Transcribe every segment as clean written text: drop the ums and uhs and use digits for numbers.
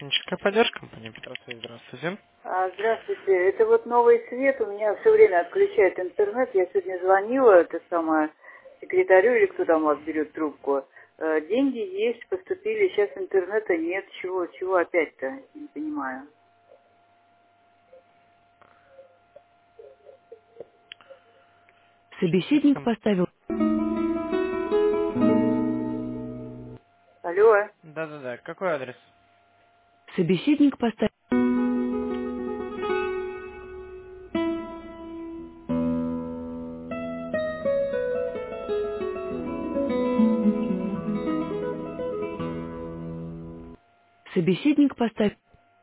Техническая поддержка, компания Петросвязь, здравствуйте. Здравствуйте. Это вот новый свет. У меня все время отключает интернет. Я сегодня звонила, секретарю или кто там у вас берет трубку. Деньги есть, поступили, сейчас интернета нет. Чего опять-то? Не понимаю. Сейчас, Собеседник поставил. Алло. Да-да-да, какой адрес? Собеседник поставил. Собеседник поставил.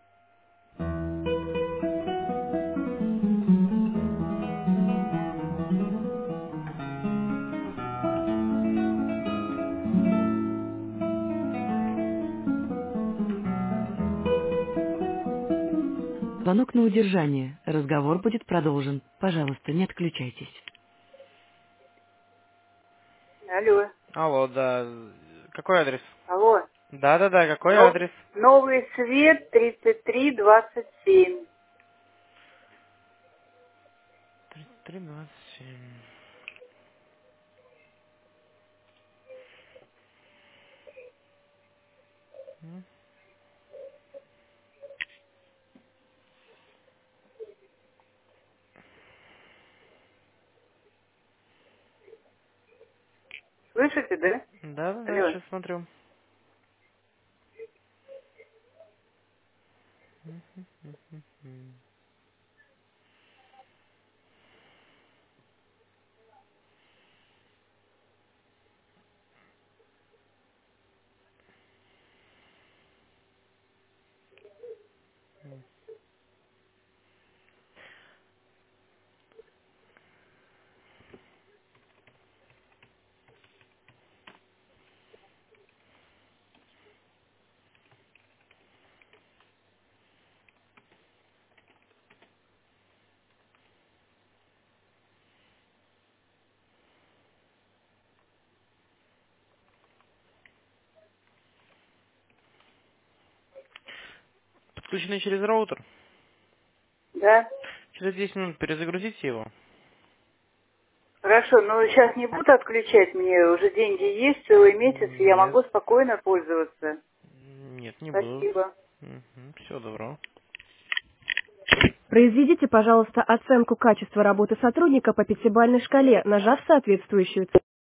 Звонок на удержание. Разговор будет продолжен. Пожалуйста, не отключайтесь. Алло. Алло, да, какой адрес? Алло. Да-да-да, какой Но- адрес? Новый свет 3327. 3327. Слышите, да? Да-да-да, Алло. сейчас смотрю. Подключенный через роутер. Да? Через 10 минут перезагрузите его. Хорошо, но сейчас не будут отключать мне, уже деньги есть целый месяц, и я Нет, могу спокойно пользоваться. нет, не будут. Спасибо. Всего доброго. Произведите, пожалуйста, оценку качества работы сотрудника по пятибалльной шкале, нажав соответствующую цифру.